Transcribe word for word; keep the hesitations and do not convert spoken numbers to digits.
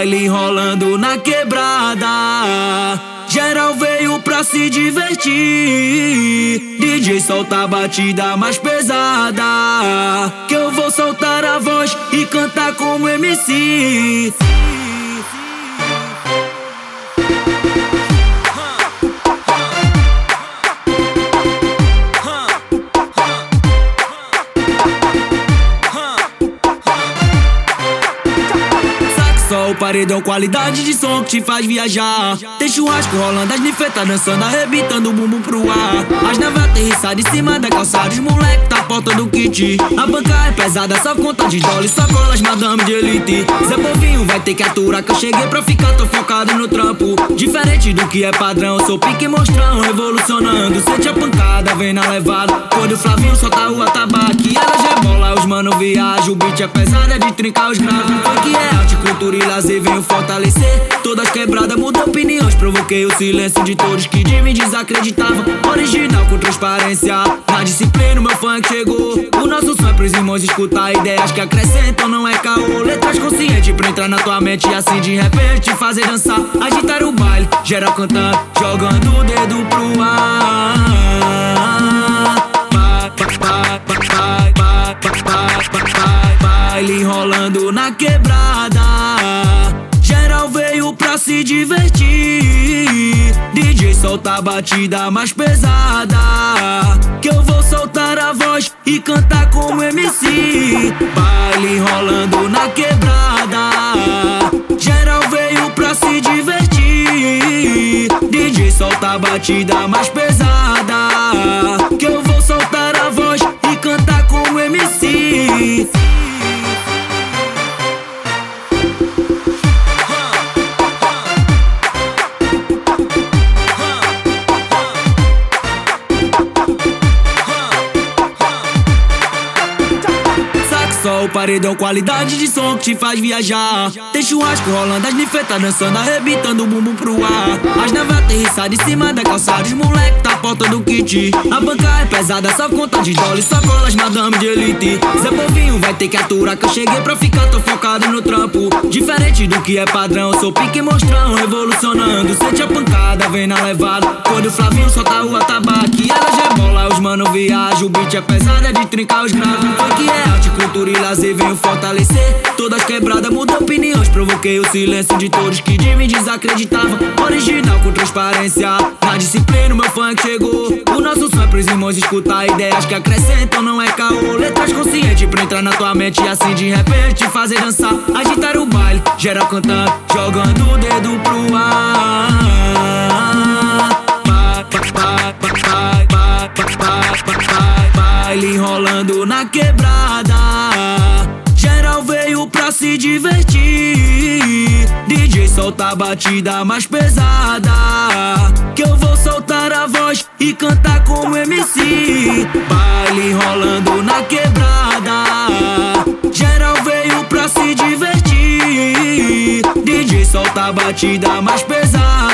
Baile rolando na quebrada, geral veio pra se divertir. D J solta a batida mais pesada, que eu vou soltar a voz e cantar como M C. Só o paredão, qualidade de som que te faz viajar. Tem churrasco rolando, as nifetas dançando, arrebitando o bumbum pro ar. As naves aterrissadas em cima da calçada, os moleque tá porta do kit. A banca é pesada, só conta de dólar, só colas madame de elite. Zé Povinho vai ter que aturar, que eu cheguei pra ficar, tô focado no trampo. Diferente do que é padrão, sou pique mostrão, revolucionando. Sente a pancada, vem na levada. Quando o Flavinho solta o atabaque, ela já bola, os mano viaja. O beat é pesado, é de trincar os graves. Funk é arte, cultura e lazer, venho fortalecer. Todas quebradas, mudou opiniões, provoquei o silêncio de todos que de mim desacreditavam. Original com transparência, na disciplina o meu funk chegou. O nosso som é pros irmãos escutar ideias que acrescentam, não é caô. Letras conscientes pra entrar na tua mente e assim de repente te fazer dançar. Agitar o baile, geral cantando, jogando o dedo pro ar. Baile rolando na quebrada, geral veio pra se divertir. D J solta a batida mais pesada, que eu vou soltar a voz e cantar como M C. Baile rolando na quebrada, geral veio pra se divertir. D J solta a batida mais pesada, que eu vou soltar a voz e cantar como M C. Só o paredão, qualidade de som que te faz viajar. Tem churrasco rolando, as nifetas dançando, arrebitando o bumbum pro ar. As naves aterrissadas em cima da calçada, os moleque tá porta do kit. A banca é pesada, só conta de dólar, só colas madame de elite. Zé Povinho vai ter que aturar, que eu cheguei pra ficar, tô focado no trampo. Diferente do que é padrão, sou pique mostrão, revolucionando. Sente a pancada, vem na levada. Quando o Flavinho solta o atabaque, ela já bola, os mano viaja. O beat é pesado, é de trincar os graves. Funk é arte, cultura e lazer, venho fortalecer. Todas quebradas, mudou opiniões, provoquei o silêncio de todos que de mim desacreditavam. Original com transparência, na disciplina o meu funk chegou. O nosso som é pros irmãos escutar ideias que acrescentam, não é caô. Letras conscientes pra entrar na tua mente e assim de repente te fazer dançar. Agitar o baile, geral cantando, jogando o dedo pro ar. Baile rolando na quebrada, geral veio pra se divertir. D J solta a batida mais pesada, que eu vou soltar a voz e cantar como M C. Baile rolando na quebrada, geral veio pra se divertir. D J solta a batida mais pesada,